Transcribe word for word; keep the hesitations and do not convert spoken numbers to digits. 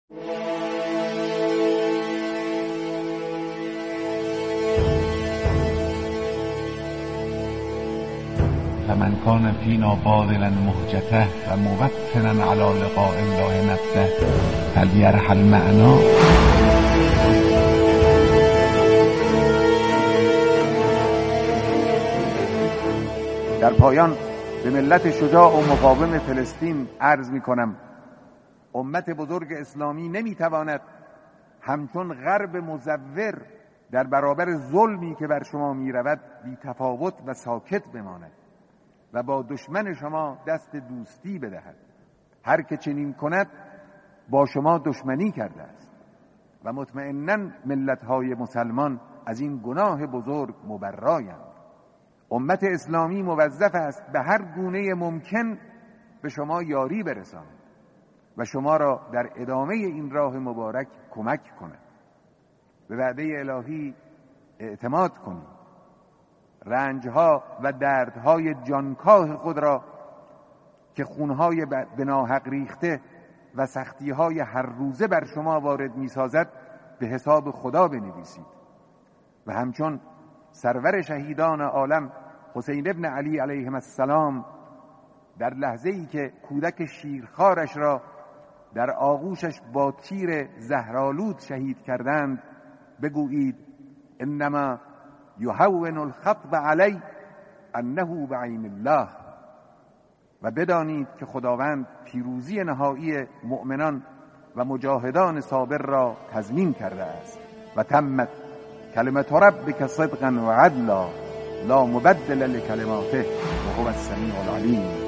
فمن کان فینا باذلا مهجته و موطنا علی لقاء الله نفسه فلیرحل معنا. در پایان به ملت شجاع و مقاوم فلسطین عرض می کنم امت بزرگ اسلامی نمی تواند همچون غرب مزور در برابر ظلمی که بر شما می رود بی تفاوت و ساکت بماند و با دشمن شما دست دوستی بدهد. هر که چنین کند با شما دشمنی کرده است و مطمئناً ملت‌های مسلمان از این گناه بزرگ مبرایند. امت اسلامی موظف است به هر گونه ممکن به شما یاری برساند و شما را در ادامه این راه مبارک کمک کند. به وعده الهی اعتماد کنید. رنجها و دردهای جانکاه خود را که خونهای به ناحق ریخته و سختیهای هر روزه بر شما وارد می سازد به حساب خدا بنویسید و همچون سرور شهیدان عالم حسین ابن علی علیه السلام در لحظه ای که کودک شیرخوارش را در آغوشش با تیر زهرآلود شهید کردند بگویید انما یهون الخطب علی انه بعین الله و بدانید که خداوند پیروزی نهایی مؤمنان و مجاهدان صابر را تضمین کرده است و تمت کلمت ربک صدقا و عدلا لا مبدل لکلماته و هو السمیع العلیم.